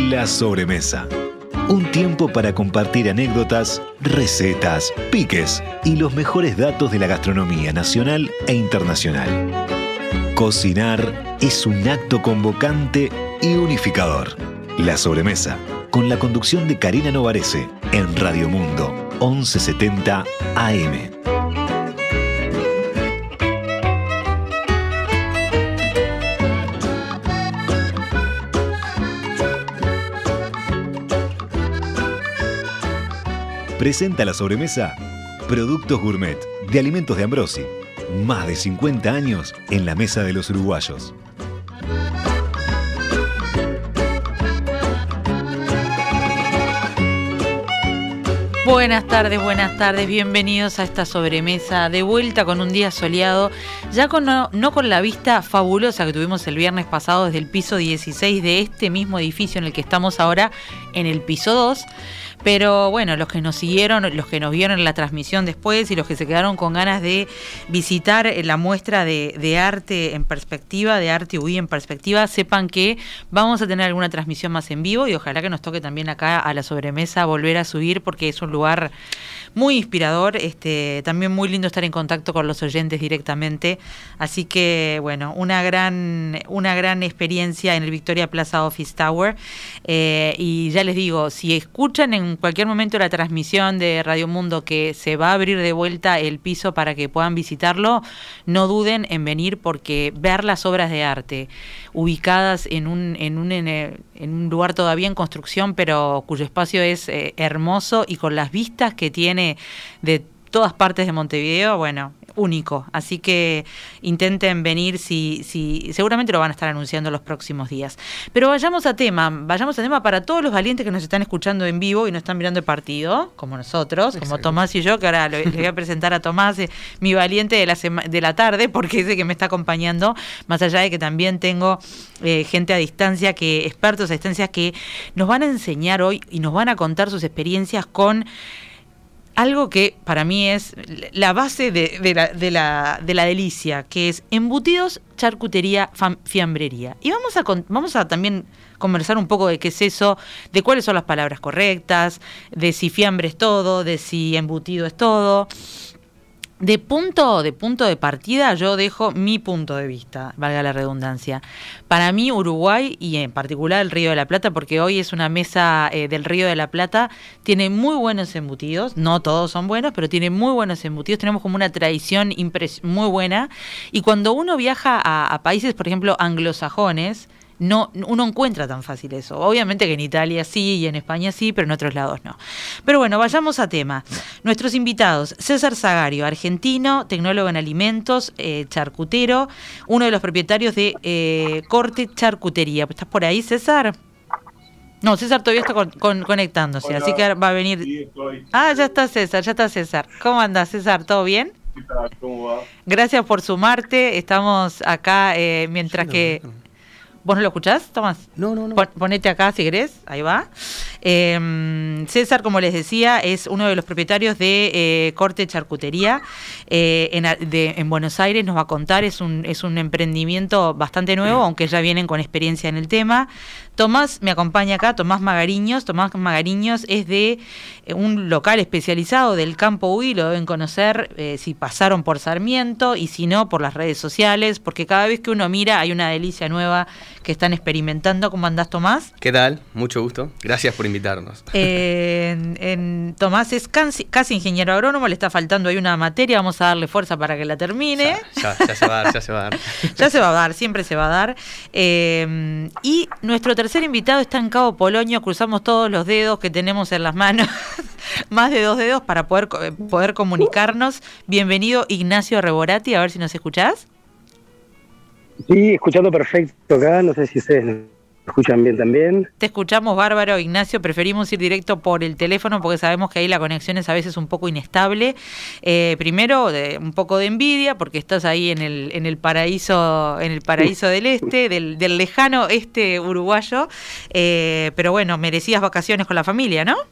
La Sobremesa. Un tiempo para compartir anécdotas, recetas, piques y los mejores datos de la gastronomía nacional e internacional. Cocinar es un acto convocante y unificador. La Sobremesa, con la conducción de Karina Novarese, en Radio Mundo, 1170 AM. Presenta La Sobremesa Productos Gourmet de Alimentos de Ambrosi. Más de 50 años en la mesa de los uruguayos. Buenas tardes, bienvenidos a esta sobremesa, de vuelta con un día soleado, ya no con la vista fabulosa que tuvimos el viernes pasado desde el piso 16 de este mismo edificio en el que estamos ahora, en el piso 2, pero bueno, los que nos siguieron, los que nos vieron en la transmisión después y los que se quedaron con ganas de visitar la muestra de arte en perspectiva, de arte UI en perspectiva, sepan que vamos a tener alguna transmisión más en vivo y ojalá que nos toque también acá a la sobremesa volver a subir porque es un lugar muy inspirador, también muy lindo estar en contacto con los oyentes directamente, así que bueno, una gran experiencia en el Victoria Plaza Office Tower, y ya les digo, si escuchan en cualquier momento la transmisión de Radio Mundo que se va a abrir de vuelta el piso para que puedan visitarlo, no duden en venir porque ver las obras de arte ubicadas en un lugar todavía en construcción, pero cuyo espacio es hermoso y con las vistas que tiene de todas partes de Montevideo, bueno, único. Así que intenten venir si seguramente lo van a estar anunciando los próximos días. Pero vayamos a tema para todos los valientes que nos están escuchando en vivo y nos están mirando el partido, como nosotros, como Tomás y yo, que ahora les voy a presentar a Tomás, mi valiente de la tarde, porque es el que me está acompañando, más allá de que también tengo gente a distancia, expertos a distancia que nos van a enseñar hoy y nos van a contar sus experiencias con algo que para mí es la base de la delicia, que es embutidos, charcutería, fiambrería. Y vamos a también conversar un poco de qué es eso, de cuáles son las palabras correctas, de si fiambre es todo, de si embutido es todo. De punto de partida yo dejo mi punto de vista, valga la redundancia. Para mí Uruguay, y en particular el Río de la Plata, porque hoy es una mesa del Río de la Plata, tiene muy buenos embutidos, no todos son buenos, pero tiene muy buenos embutidos, tenemos como una tradición muy buena, y cuando uno viaja a países, por ejemplo, anglosajones, no, uno encuentra tan fácil eso. Obviamente que en Italia sí y en España sí, pero en otros lados no. Pero bueno, vayamos a tema. Nuestros invitados: César Zagario, argentino, tecnólogo en alimentos, charcutero, uno de los propietarios de Corte Charcutería. ¿Estás por ahí, César? No, César todavía está conectándose. Hola, así que va a venir. Sí, estoy. Ah, ya está César. ¿Cómo andás, César? ¿Todo bien? ¿Qué tal? ¿Cómo va? Gracias por sumarte. Estamos acá mientras que... ¿Vos no lo escuchás, Tomás? No. Ponete acá si querés, ahí va. César, como les decía, es uno de los propietarios de Corte Charcutería en Buenos Aires. Nos va a contar, es un emprendimiento bastante nuevo, aunque ya vienen con experiencia en el tema. Tomás me acompaña acá, Tomás Magariños. Tomás Magariños es de un local especializado del Campo UI, lo deben conocer si pasaron por Sarmiento y si no, por las redes sociales, porque cada vez que uno mira hay una delicia nueva que están experimentando. ¿Cómo andás, Tomás? ¿Qué tal? Mucho gusto. Gracias por invitarnos. Tomás es casi ingeniero agrónomo, le está faltando ahí una materia, vamos a darle fuerza para que la termine. Ya se va a dar. Ya se va a dar, siempre se va a dar. Y nuestro tercer invitado está en Cabo Polonio, cruzamos todos los dedos que tenemos en las manos, más de 2 dedos para poder comunicarnos. Bienvenido, Ignacio Reborati, a ver si nos escuchás. Sí, escuchando perfecto acá, no sé si ustedes me escuchan bien también. Te escuchamos bárbaro, Ignacio, preferimos ir directo por el teléfono porque sabemos que ahí la conexión es a veces un poco inestable. Primero, un poco de envidia porque estás ahí en el paraíso del este, del lejano este uruguayo, pero bueno, merecías vacaciones con la familia, ¿no?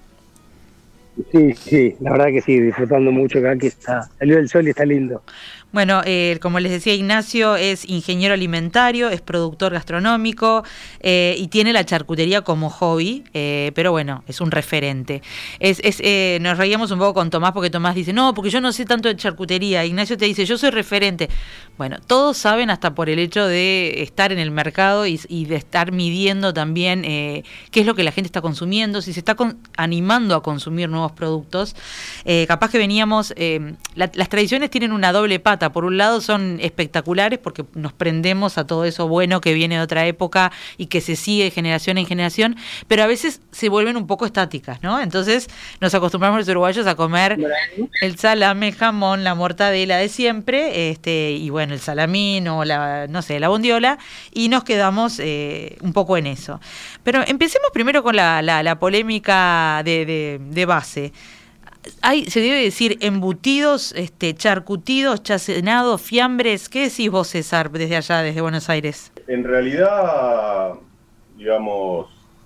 Sí, la verdad que sí, disfrutando mucho acá, que salió el sol y está lindo. Bueno, como les decía, Ignacio es ingeniero alimentario, es productor gastronómico y tiene la charcutería como hobby, pero bueno, es un referente. Nos reíamos un poco con Tomás porque Tomás dice, no, porque yo no sé tanto de charcutería. Ignacio te dice, yo soy referente. Bueno, todos saben hasta por el hecho de estar en el mercado y de estar midiendo también qué es lo que la gente está consumiendo, si se está animando a consumir nuevos productos. Capaz que veníamos, las tradiciones tienen una doble pata. Por un lado son espectaculares porque nos prendemos a todo eso bueno que viene de otra época y que se sigue de generación en generación, pero a veces se vuelven un poco estáticas, ¿no? Entonces nos acostumbramos los uruguayos a comer el salame, jamón, la mortadela de siempre, y bueno, el salamín o la bondiola, y nos quedamos un poco en eso. Pero empecemos primero con la polémica de base. Se debe decir embutidos, charcutidos, chacenados, fiambres. ¿Qué decís vos, César, desde allá, desde Buenos Aires? En realidad, digamos,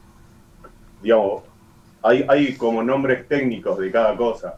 hay como nombres técnicos de cada cosa.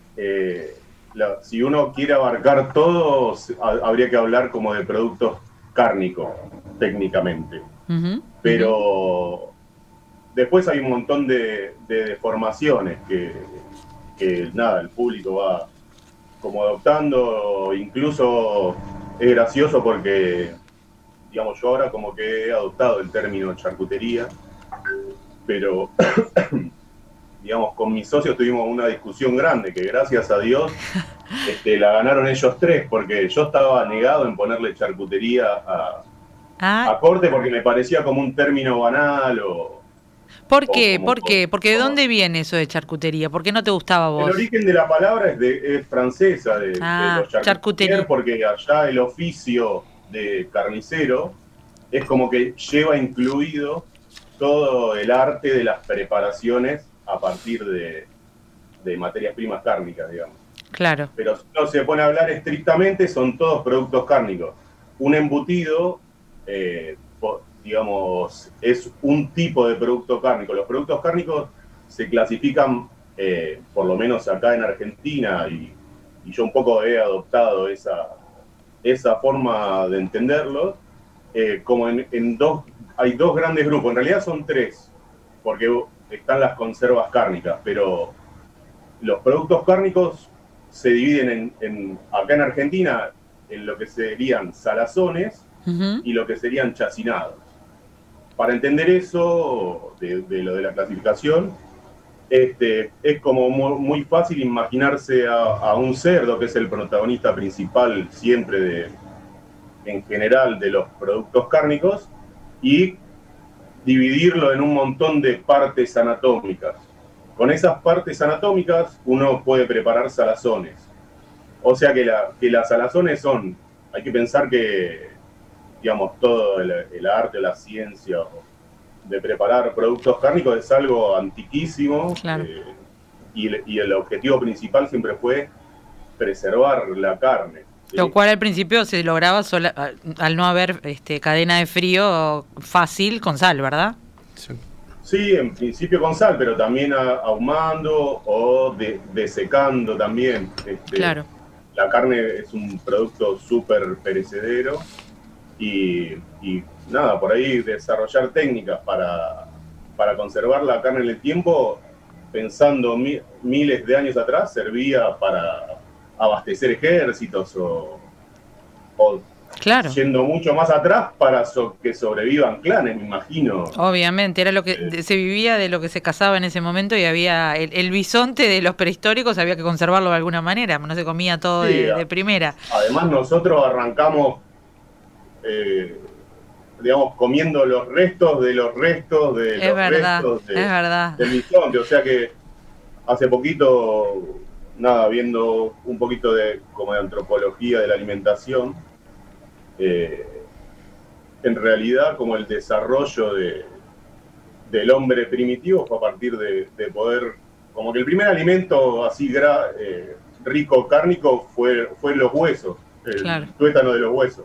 Si uno quiere abarcar todo, habría que hablar como de productos cárnicos, técnicamente. Uh-huh. Pero después hay un montón de deformaciones que nada, el público va como adoptando. Incluso es gracioso porque, digamos, yo ahora como que he adoptado el término charcutería, pero digamos, con mis socios tuvimos una discusión grande que gracias a Dios la ganaron ellos tres, porque yo estaba negado en ponerle charcutería a corte porque me parecía como un término banal o... ¿Por qué? Porque ¿de dónde viene eso de charcutería? ¿Por qué no te gustaba a vos? El origen de la palabra es francesa, de los charcutiers, porque allá el oficio de carnicero es como que lleva incluido todo el arte de las preparaciones a partir de materias primas cárnicas, digamos. Claro. Pero si uno se pone a hablar estrictamente, son todos productos cárnicos. Un embutido... digamos, es un tipo de producto cárnico. Los productos cárnicos se clasifican, por lo menos acá en Argentina, y yo un poco he adoptado esa forma de entenderlo, como hay dos grandes grupos, en realidad son tres, porque están las conservas cárnicas, pero los productos cárnicos se dividen acá en Argentina en lo que serían salazones, uh-huh, y lo que serían chacinados. Para entender eso, de lo de la clasificación, es como muy fácil imaginarse a un cerdo, que es el protagonista principal siempre en general de los productos cárnicos, y dividirlo en un montón de partes anatómicas. Con esas partes anatómicas uno puede preparar salazones. O sea que las salazones hay que pensar que, digamos, todo el arte, la ciencia de preparar productos cárnicos es algo antiquísimo. Claro. Y el objetivo principal siempre fue preservar la carne. ¿Sí? Lo cual al principio se lograba al no haber cadena de frío fácil con sal, ¿verdad? Sí, en principio con sal, pero también ahumando o desecando también. Claro. La carne es un producto súper perecedero. Y nada, por ahí desarrollar técnicas para conservar la carne en el tiempo, pensando miles de años atrás, servía para abastecer ejércitos o claro, yendo mucho más atrás para que sobrevivan clanes, me imagino. Obviamente, era lo que se vivía, de lo que se cazaba en ese momento, y había el bisonte de los prehistóricos, había que conservarlo de alguna manera, no se comía todo de primera. Además nosotros arrancamos digamos, comiendo los restos del bisonte, o sea que hace poquito, nada, viendo un poquito como de antropología de la alimentación, en realidad como el desarrollo del hombre primitivo fue a partir de poder, como que el primer alimento así rico cárnico fue los huesos, el tuétano de los huesos.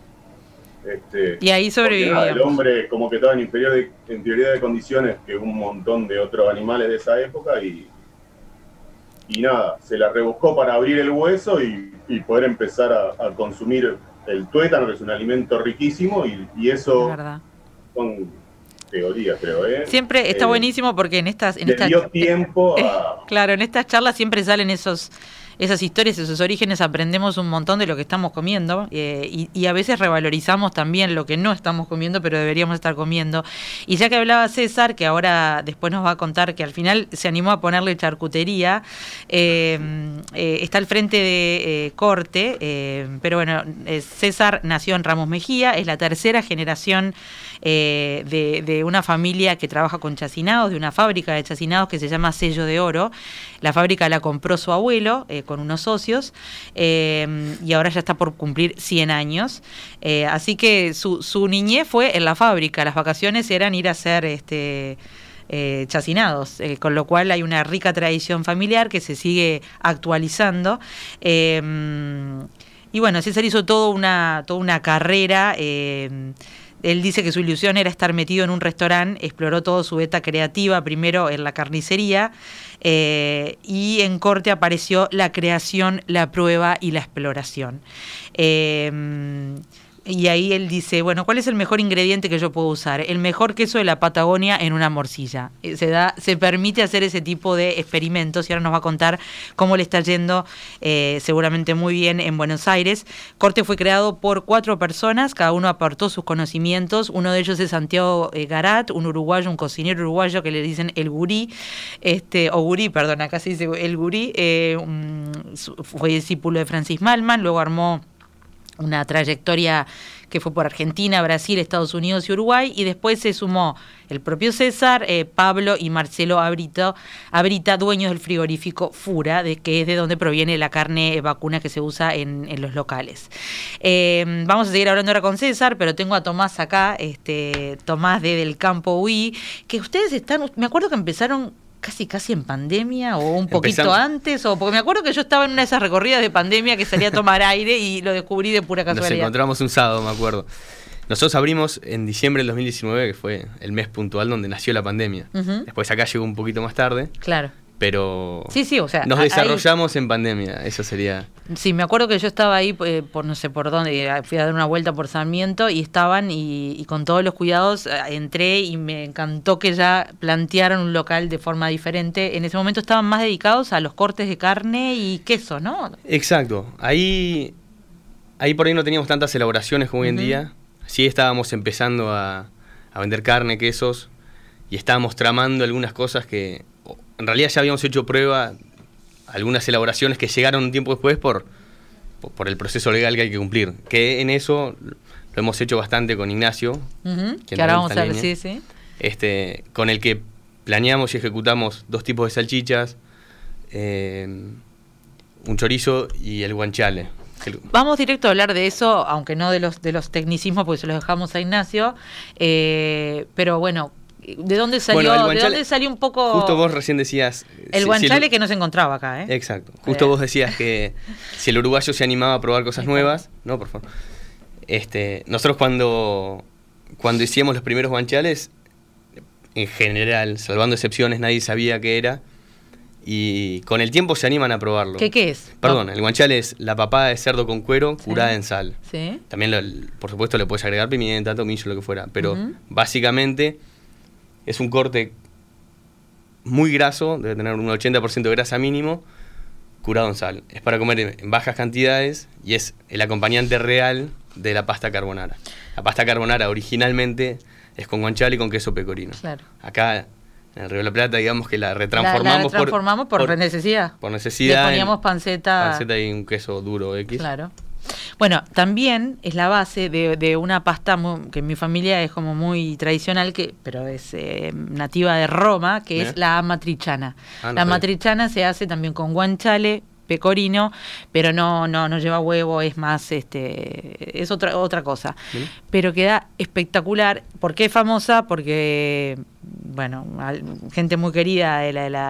Y ahí sobrevivió. El hombre como que estaba en inferioridad de condiciones que un montón de otros animales de esa época y y nada, se la rebuscó para abrir el hueso y poder empezar a consumir el tuétano, que es un alimento riquísimo, y eso son teorías, creo. Siempre está buenísimo porque en estas dio tiempo a... Claro, en estas charlas siempre salen esas historias, esos orígenes, aprendemos un montón de lo que estamos comiendo y a veces revalorizamos también lo que no estamos comiendo, pero deberíamos estar comiendo. Y ya que hablaba César, que ahora después nos va a contar que al final se animó a ponerle charcutería, está al frente de Corte, pero bueno, César nació en Ramos Mejía, es la tercera generación de una familia que trabaja con chacinados, de una fábrica de chacinados que se llama Sello de Oro. La fábrica la compró su abuelo con unos socios y ahora ya está por cumplir 100 años. Así que su niñez fue en la fábrica, las vacaciones eran ir a hacer chacinados, con lo cual hay una rica tradición familiar que se sigue actualizando. Y bueno, César hizo toda una carrera. Él dice que su ilusión era estar metido en un restaurante, exploró todo su beta creativa, primero en la carnicería, y en Corte apareció la creación, la prueba y la exploración. Y ahí él dice, bueno, ¿cuál es el mejor ingrediente que yo puedo usar? El mejor queso de la Patagonia en una morcilla. Se permite hacer ese tipo de experimentos y ahora nos va a contar cómo le está yendo seguramente muy bien en Buenos Aires. Corte fue creado por 4 personas, cada uno aportó sus conocimientos. Uno de ellos es Santiago Garat, un uruguayo, un cocinero uruguayo que le dicen el gurí, o gurí, perdón, acá se dice el gurí, fue discípulo de Francis Mallmann, luego armó una trayectoria que fue por Argentina, Brasil, Estados Unidos y Uruguay, y después se sumó el propio César, Pablo y Marcelo Abrita, dueños del frigorífico Fura, que es de donde proviene la carne vacuna que se usa en los locales. Vamos a seguir hablando ahora con César, pero tengo a Tomás acá, Tomás de Del Campo UI, que ustedes me acuerdo que empezaron casi en pandemia o un poquito antes, porque me acuerdo que yo estaba en una de esas recorridas de pandemia que salía a tomar aire y lo descubrí de pura casualidad. Nos encontramos un sábado, me acuerdo. Nosotros abrimos en diciembre del 2019, que fue el mes puntual donde nació la pandemia. Uh-huh. Después acá llegó un poquito más tarde. Claro. Pero sí, o sea, nos desarrollamos en pandemia, eso sería. Sí, me acuerdo que yo estaba ahí por no sé por dónde, fui a dar una vuelta por Sarmiento y estaban y con todos los cuidados entré y me encantó que ya plantearon un local de forma diferente. En ese momento estaban más dedicados a los cortes de carne y queso, ¿no? Exacto, ahí por ahí no teníamos tantas elaboraciones como hoy en día. Sí estábamos empezando a vender carne, quesos y estábamos tramando algunas cosas que en realidad ya habíamos hecho prueba, algunas elaboraciones que llegaron un tiempo después por el proceso legal que hay que cumplir. Que en eso lo hemos hecho bastante con Ignacio. Que ahora vamos a ver, sí. Con el que planeamos y ejecutamos 2 tipos de salchichas, un chorizo y el guanciale. Vamos directo a hablar de eso, aunque no de los tecnicismos, porque se los dejamos a Ignacio. Pero bueno, ¿de dónde salió? Bueno, ¿de dónde salió un poco? Justo vos recién decías el guanciale que no se encontraba acá, Exacto. Justo vos decías que si el uruguayo se animaba a probar cosas nuevas, no, por favor. Nosotros cuando hicimos los primeros guanciales, en general, salvando excepciones, nadie sabía qué era. Y con el tiempo se animan a probarlo. ¿Qué es? Perdón, el guanciale es la papada de cerdo con cuero curada en sal. Sí. También, por supuesto, le puedes agregar pimienta, tomillo, lo que fuera. Pero básicamente es un corte muy graso, debe tener un 80% de grasa mínimo, curado en sal. Es para comer en bajas cantidades y es el acompañante real de la pasta carbonara. La pasta carbonara originalmente es con guanciale y con queso pecorino. Claro. Acá en el Río de la Plata, digamos que la retransformamos, por necesidad. Por necesidad. Le poníamos panceta y un queso duro X. Claro. Bueno, también es la base de una pasta que en mi familia es como muy tradicional, pero es nativa de Roma, que es la amatriciana. La amatriciana se hace también con guanciale, pecorino, pero no lleva huevo, es más es otra cosa. Pero queda espectacular. ¿Por qué es famosa? Porque bueno, gente muy querida,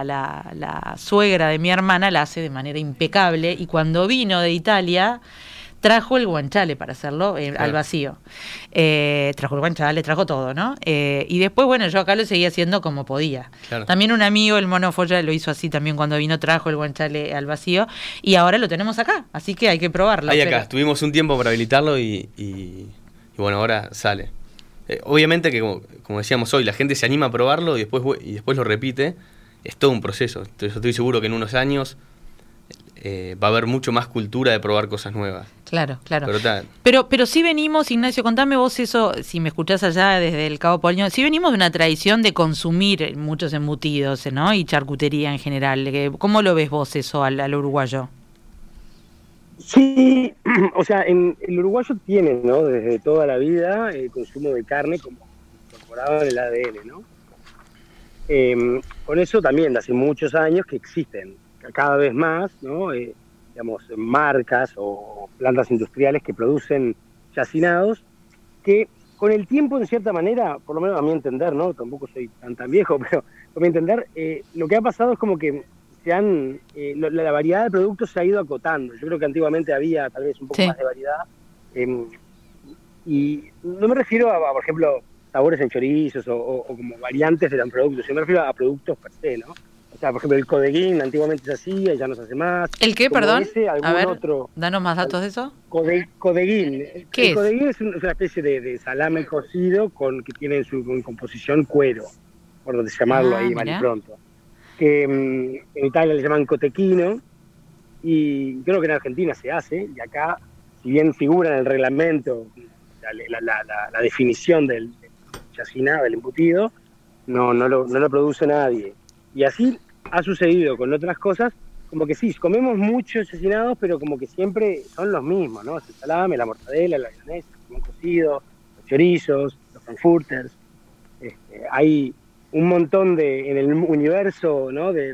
la suegra de mi hermana la hace de manera impecable, y cuando vino de Italia trajo el guanciale para hacerlo al vacío. Trajo el guanciale, trajo todo, ¿no? Y después, bueno, yo acá lo seguía haciendo como podía. Claro. También un amigo, el Mono Folla, lo hizo así también cuando vino, trajo el guanciale al vacío y ahora lo tenemos acá, así que hay que probarlo. Ahí acá, tuvimos un tiempo para habilitarlo y bueno, ahora sale. Obviamente que, como decíamos hoy, la gente se anima a probarlo y después lo repite. Es todo un proceso. Entonces, yo estoy seguro que en unos años va a haber mucho más cultura de probar cosas nuevas. Claro. Pero sí venimos, Ignacio, contame vos eso, si me escuchás allá desde el Cabo Polonio, sí venimos de una tradición de consumir muchos embutidos, ¿no? Y charcutería en general. ¿Cómo lo ves vos eso al uruguayo? Sí, o sea, el uruguayo tiene, ¿no? Desde toda la vida el consumo de carne como incorporado en el ADN, ¿no? Con eso también de hace muchos años que existen cada vez más, ¿no? Digamos, marcas o plantas industriales que producen chacinados que con el tiempo, en cierta manera, por lo menos a mi entender, ¿no? Tampoco soy tan viejo, pero a mi entender, lo que ha pasado es como que la variedad de productos se ha ido acotando. Yo creo que antiguamente había tal vez un poco más de variedad. Y no me refiero a, por ejemplo, sabores en chorizos o como variantes de los productos. Yo me refiero a productos per se, ¿no? O sea, por ejemplo, el codeguín antiguamente se hacía y ya no se hace más. ¿El qué, perdón? A ver, danos más datos de eso. Codeguín. ¿Qué es? Codeguín es una especie de salame cocido que tiene en su composición cuero, por llamarlo ahí mal y pronto. Que en Italia le llaman cotechino y creo que en Argentina se hace, y acá, si bien figura en el reglamento la definición del chacinado, del embutido, no lo produce nadie. Y así ha sucedido con otras cosas, como que sí, comemos muchos chacinados, pero como que siempre son los mismos, ¿no? El salame, la mortadela, la mayonesa, el cocido, los chorizos, los frankfurters. Hay un montón en el universo, ¿no? de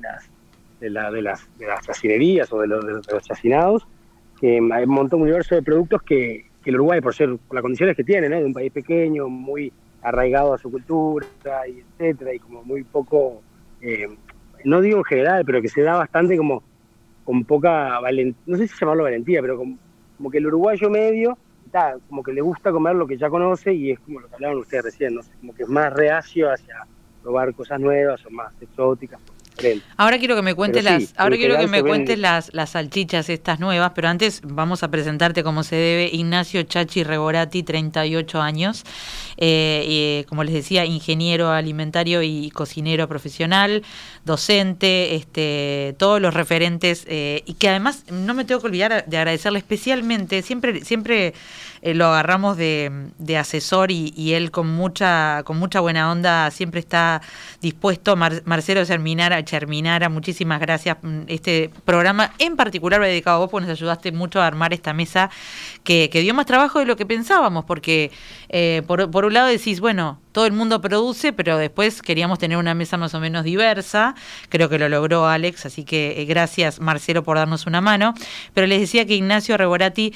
las chacinerías o de los chacinados, que hay un montón de universo de productos que el Uruguay, por las condiciones que tiene, ¿no? De un país pequeño, muy arraigado a su cultura, y etcétera, y como muy poco, no digo en general, pero que se da bastante como con poca valentía, no sé si llamarlo valentía, pero como que el uruguayo medio como que le gusta comer lo que ya conoce, y es como lo que hablaban ustedes recién, ¿no? Como que es más reacio hacia probar cosas nuevas o más exóticas. Ahora quiero que me cuentes las salchichas estas nuevas, pero antes vamos a presentarte como se debe. Ignacio Chachi Reborati, 38 años, como les decía, ingeniero alimentario y cocinero profesional, docente, todos los referentes, y que además no me tengo que olvidar de agradecerle especialmente, siempre lo agarramos de asesor y él con mucha buena onda siempre está dispuesto. Marcelo Cherminara, muchísimas gracias. Este programa en particular dedicado a vos, porque nos ayudaste mucho a armar esta mesa que dio más trabajo de lo que pensábamos, porque por un lado decís, bueno, todo el mundo produce, pero después queríamos tener una mesa más o menos diversa. Creo que lo logró Alex, así que gracias, Marcelo, por darnos una mano. Pero les decía que Ignacio Reborati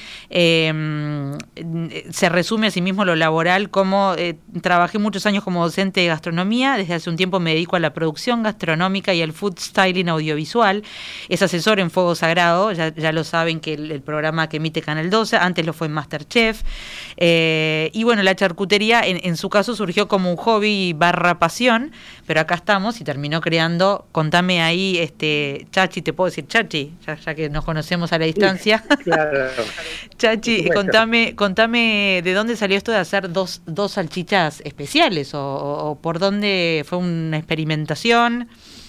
se resume a sí mismo lo laboral como trabajé muchos años como docente de gastronomía, desde hace un tiempo me dedico a la producción gastronómica y al food styling audiovisual, es asesor en Fuego Sagrado, ya lo saben que el programa que emite Canal 12, antes lo fue en MasterChef, y bueno, la charcutería en su caso surgió como un hobby / pasión, pero acá estamos y terminó creando. Contame ahí, Chachi, te puedo decir Chachi, ya que nos conocemos a la distancia. Claro. Chachi, contame de dónde salió esto de hacer dos salchichas especiales, o por dónde fue una experimentación.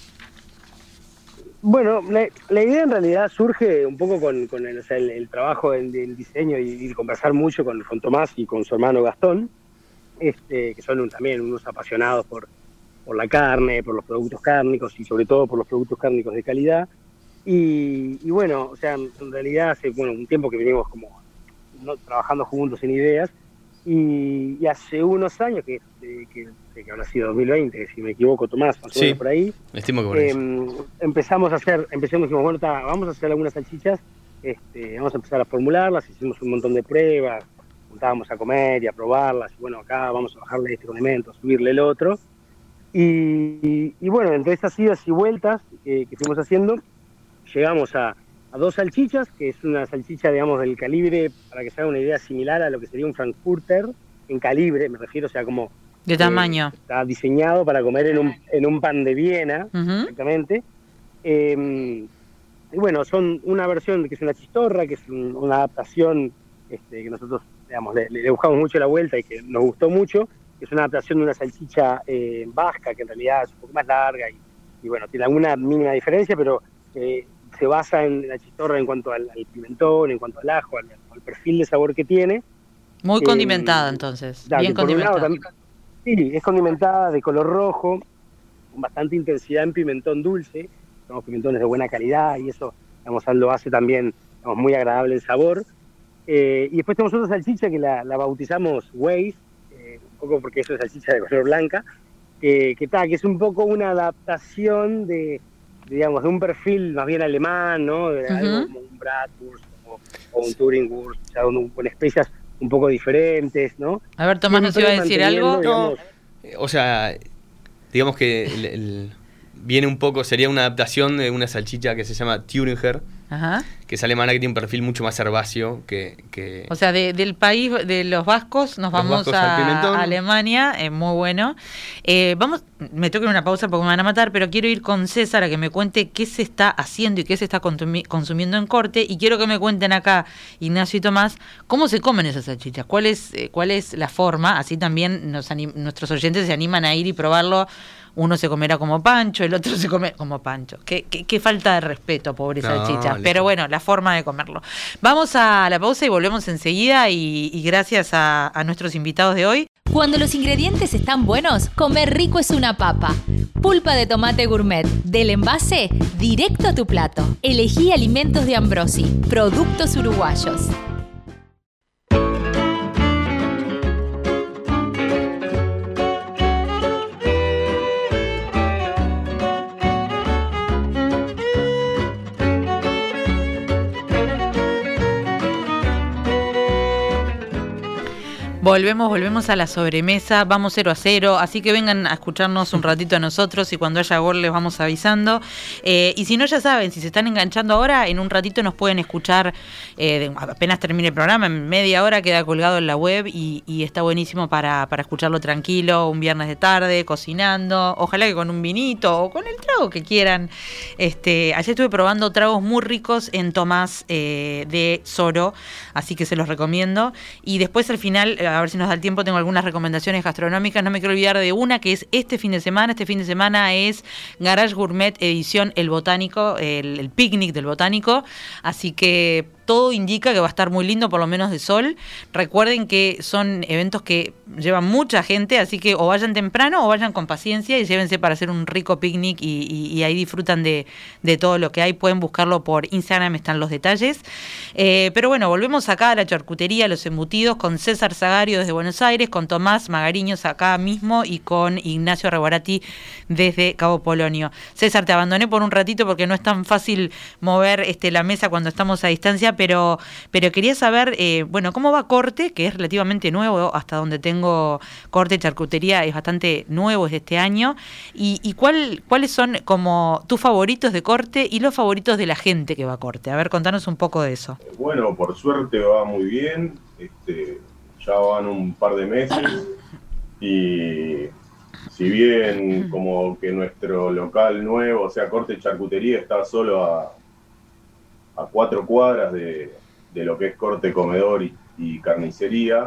Bueno, la idea en realidad surge un poco con el trabajo del diseño y conversar mucho con Tomás y con su hermano Gastón, que son también unos apasionados por la carne, por los productos cárnicos y sobre todo por los productos cárnicos de calidad. Y bueno, o sea, en realidad hace un tiempo que venimos como trabajando juntos en ideas, y hace unos años que habrá sido 2020, si me equivoco, Tomás, más o menos por ahí. Estimo que por eso. Dijimos, bueno, vamos a hacer algunas salchichas, vamos a empezar a formularlas, hicimos un montón de pruebas, juntábamos a comer y a probarlas, y bueno, acá vamos a bajarle este condimento, subirle el otro, y bueno, entre esas idas y vueltas que fuimos haciendo, llegamos a a 2 salchichas, que es una salchicha, digamos, del calibre, para que se haga una idea, similar a lo que sería un Frankfurter, en calibre, me refiero, o sea, como... De tamaño. Está diseñado para comer en un pan de Viena, exactamente. Y bueno, son una versión que es una chistorra, que es una adaptación que nosotros, digamos, le buscamos mucho la vuelta y que nos gustó mucho, que es una adaptación de una salchicha vasca, que en realidad es un poco más larga y bueno, tiene alguna mínima diferencia, pero se basa en la chistorra en cuanto al pimentón, en cuanto al ajo, al perfil de sabor que tiene. Muy condimentada, entonces. Bien condimentada. Sí, es condimentada, de color rojo, con bastante intensidad en pimentón dulce. Son pimentones de buena calidad y eso, digamos, lo hace también, digamos, muy agradable el sabor. Y después tenemos otra salchicha que la bautizamos Weiss, un poco porque eso es salchicha de color blanca, que es un poco una adaptación digamos, de un perfil más bien alemán, ¿no? De algo como un Bratwurst o un Thüringwurst, o sea, con especias un poco diferentes, ¿no? A ver, Tomás, ¿nos iba a decir algo? No, o sea, digamos que viene un poco, sería una adaptación de una salchicha que se llama Thüringer, que es alemana, que tiene un perfil mucho más herbáceo que... O sea, del país de los vascos nos vamos a Alemania, muy bueno. Me tengo que ir a una pausa porque me van a matar, pero quiero ir con César a que me cuente qué se está haciendo y qué se está consumiendo en corte, y quiero que me cuenten acá, Ignacio y Tomás, cómo se comen esas salchichas, cuál es la forma, así también nuestros oyentes se animan a ir y probarlo. Uno se comerá como Pancho, el otro se come como Pancho. Qué falta de respeto, pobre salchicha. Pero bueno, la forma de comerlo. Vamos a la pausa y volvemos enseguida, y gracias a nuestros invitados de hoy. Cuando los ingredientes están buenos, comer rico es una papa. Pulpa de tomate gourmet, del envase directo a tu plato. Elegí alimentos de Ambrosi, productos uruguayos. Volvemos a la sobremesa, vamos 0-0, así que vengan a escucharnos un ratito a nosotros, y cuando haya gol les vamos avisando. Y si no, ya saben, si se están enganchando ahora, en un ratito nos pueden escuchar, apenas termine el programa, en media hora queda colgado en la web, y está buenísimo para escucharlo tranquilo, un viernes de tarde, cocinando, ojalá que con un vinito o con el trago que quieran. Ayer estuve probando tragos muy ricos en Tomás de Soro, así que se los recomiendo. Y después al final, a ver si nos da el tiempo, tengo algunas recomendaciones gastronómicas. No me quiero olvidar de una que es este fin de semana. Este fin de semana es Garage Gourmet edición El Botánico, el picnic del Botánico. Así que todo indica que va a estar muy lindo, por lo menos de sol. Recuerden que son eventos que llevan mucha gente, así que o vayan temprano o vayan con paciencia y llévense para hacer un rico picnic, y ahí disfrutan de todo lo que hay. Pueden buscarlo por Instagram, están los detalles. Pero bueno, volvemos acá a la charcutería, los embutidos, con César Sagario desde Buenos Aires, con Tomás Magariños acá mismo y con Ignacio Reborati desde Cabo Polonio. César, te abandoné por un ratito porque no es tan fácil mover la mesa cuando estamos a distancia, pero quería saber, cómo va Corte, que es relativamente nuevo, hasta donde tengo Corte Charcutería es bastante nuevo, es de este año, y cuáles son como tus favoritos de Corte y los favoritos de la gente que va a Corte. A ver, contanos un poco de eso. Bueno, por suerte va muy bien, ya van un par de meses, y si bien como que nuestro local nuevo, o sea, Corte Charcutería, está solo a 4 cuadras de lo que es Corte Comedor y Carnicería.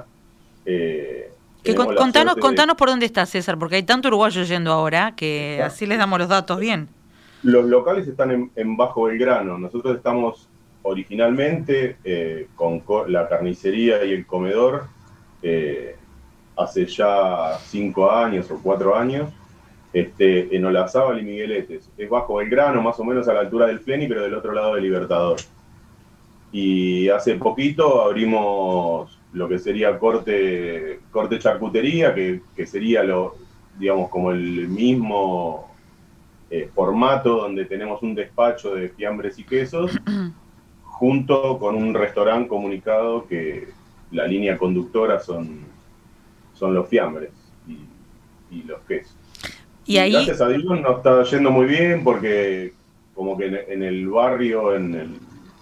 Contanos por dónde está, César, porque hay tanto uruguayo yendo ahora que así les damos los datos bien. Los locales están en Bajo Belgrano. Nosotros estamos originalmente con la carnicería y el comedor hace ya 5 años o 4 años. En Olazábal y Migueletes. Es Bajo Belgrano, más o menos a la altura del Fleni, pero del otro lado del Libertador. Y hace poquito abrimos lo que sería Corte Charcutería, que sería digamos, como el mismo formato, donde tenemos un despacho de fiambres y quesos, junto con un restaurante comunicado que la línea conductora son los fiambres y los quesos. Y ahí, gracias a Dios nos está yendo muy bien, porque como que en el barrio, en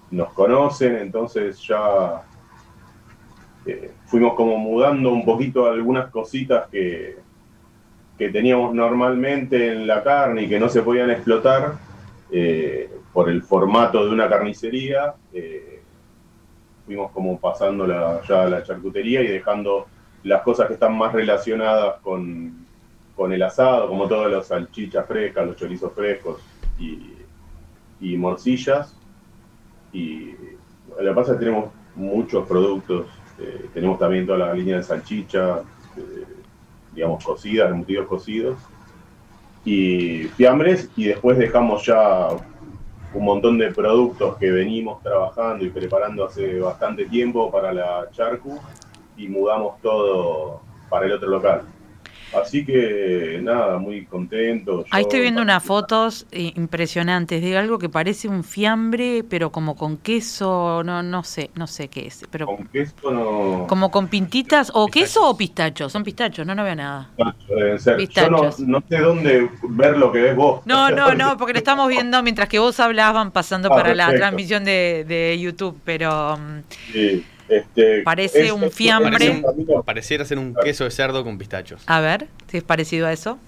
nos conocen, entonces ya fuimos como mudando un poquito algunas cositas que teníamos normalmente en la carne y que no se podían explotar por el formato de una carnicería. Fuimos como pasando ya a la charcutería y dejando las cosas que están más relacionadas con el asado, como todas las salchichas frescas, los chorizos frescos y morcillas. Y lo que pasa es que tenemos muchos productos, tenemos también toda la línea de salchicha, digamos cocidas, embutidos cocidos, y fiambres, y después dejamos ya un montón de productos que venimos trabajando y preparando hace bastante tiempo para la charcu, y mudamos todo para el otro local. Así que nada, muy contento. Ahí estoy viendo unas fotos impresionantes de algo que parece un fiambre, pero como con queso, no sé qué es. Pero con queso no. Como con pintitas, o queso o pistachos. Son pistachos, no veo nada. Deben ser. Pistachos. Yo no sé dónde ver lo que ves vos. No, porque lo estamos viendo mientras que vos hablabas, pasando para la transmisión de YouTube, pero... Sí. Parece un fiambre. Pareciera ser un queso de cerdo con pistachos. A ver, si es parecido a eso.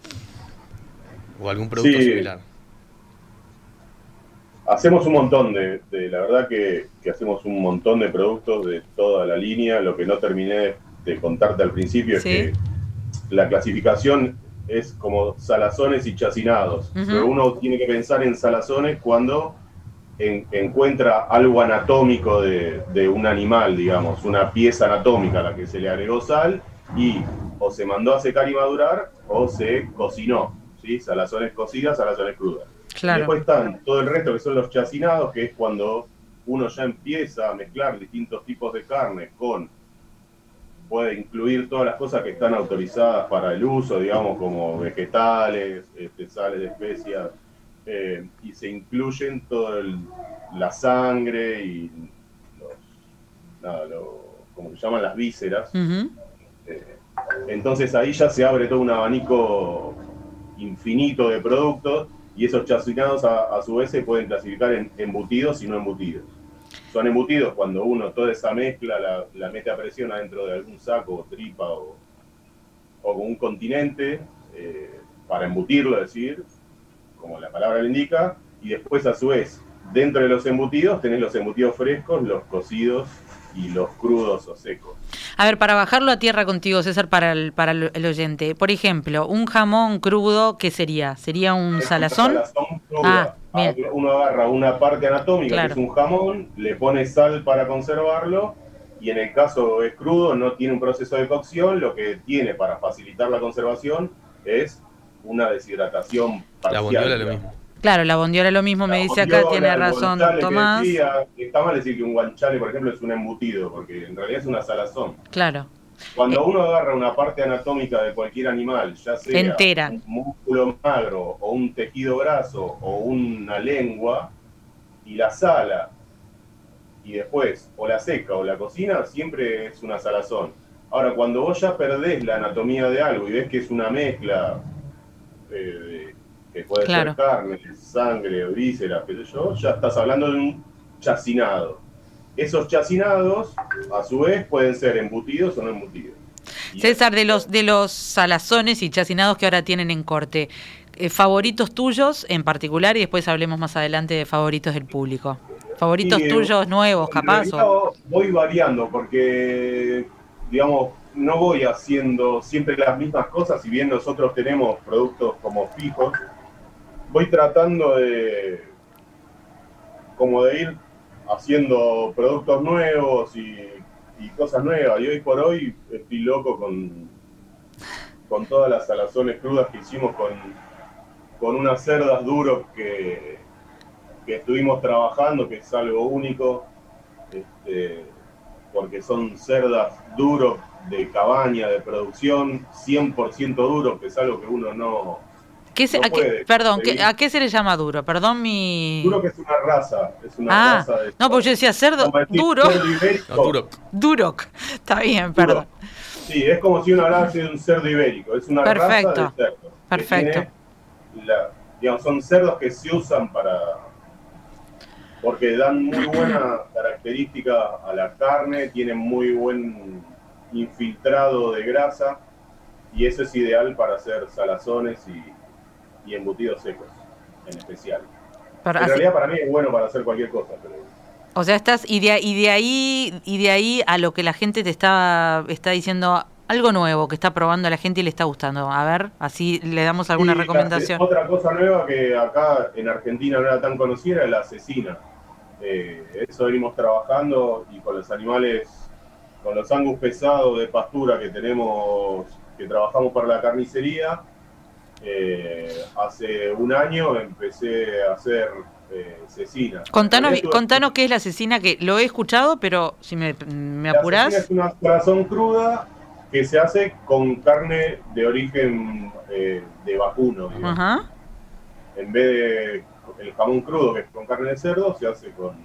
O algún producto similar. Hacemos un montón la verdad que hacemos un montón de productos de toda la línea. Lo que no terminé de contarte al principio es que la clasificación es como salazones y chacinados. Pero uno tiene que pensar en salazones cuando encuentra algo anatómico de un animal, digamos, una pieza anatómica a la que se le agregó sal y o se mandó a secar y madurar o se cocinó, ¿sí? Salazones cocidas, salazones crudas. Claro. Y después están todo el resto que son los chacinados, que es cuando uno ya empieza a mezclar distintos tipos de carne puede incluir todas las cosas que están autorizadas para el uso, digamos, como vegetales, sales de especias, y se incluyen toda la sangre y como se llaman las vísceras. Entonces ahí ya se abre todo un abanico infinito de productos, y esos chacinados a su vez se pueden clasificar en embutidos y no embutidos. Son embutidos cuando uno toda esa mezcla la mete a presión adentro de algún saco o tripa o con un continente para embutirlo, es decir, como la palabra le indica, y después a su vez, dentro de los embutidos, tenés los embutidos frescos, los cocidos y los crudos o secos. A ver, para bajarlo a tierra contigo, César, para el oyente, por ejemplo, un jamón crudo, ¿qué sería? ¿Sería un salazón? Salazón cruda. Bien. Uno agarra una parte anatómica, claro, que es un jamón, le pone sal para conservarlo, y en el caso es crudo, no tiene un proceso de cocción, lo que tiene para facilitar la conservación es una deshidratación parcial. La bondiola lo mismo. Claro, la bondiola lo mismo, me dice acá, tiene razón Tomás. Está mal decir que un guanciale, por ejemplo, es un embutido, porque en realidad es una salazón. Claro. Cuando uno agarra una parte anatómica de cualquier animal, ya sea entera, un músculo magro, o un tejido graso, o una lengua, y la sala, y después o la seca o la cocina, siempre es una salazón. Ahora, cuando vos ya perdés la anatomía de algo y ves que es una mezcla que puede ser carne, sangre, vísceras, qué sé yo, ya estás hablando de un chacinado. Esos chacinados, a su vez, pueden ser embutidos o no embutidos. César, de los salazones y chacinados que ahora tienen en corte, favoritos tuyos en particular, y después hablemos más adelante de favoritos del público. Favoritos tuyos nuevos, capaz. Voy variando porque, digamos, no voy haciendo siempre las mismas cosas, si bien nosotros tenemos productos como fijos, voy tratando de ir haciendo productos nuevos y cosas nuevas. Y hoy por hoy estoy loco con todas las salazones crudas que hicimos con unas cerdas duros que estuvimos trabajando, que es algo único, porque son cerdas duros de cabaña, de producción, 100% duros, que es algo que uno no puede. Perdón, ¿a qué se le llama duro? Perdón mi... Duro, que es una raza. Raza de... No, porque yo decía cerdo duro. Duroc. Está bien, perdón. Sí, es como si uno hablase de un cerdo ibérico. Es una raza de cerdos. Perfecto. Digamos, son cerdos que se usan porque dan muy buena característica a la carne, tienen muy buen infiltrado de grasa, y eso es ideal para hacer salazones y embutidos secos, en especial. En realidad para mí es bueno para hacer cualquier cosa, pero... O sea, y de ahí a lo que la gente te está diciendo, algo nuevo que está probando a la gente y le está gustando. A ver, así le damos alguna recomendación. Otra cosa nueva que acá en Argentina no era tan conocida es la cecina. Eso venimos trabajando, y con los animales, con los angus pesados de pastura que tenemos, que trabajamos para la carnicería, hace un año empecé a hacer cecina. Contanos qué es la cecina, que lo he escuchado, pero si me apurás. La cecina es una salazón cruda que se hace con carne de origen de vacuno, digamos. Ajá. En vez de el jamón crudo, que es con carne de cerdo, se hace con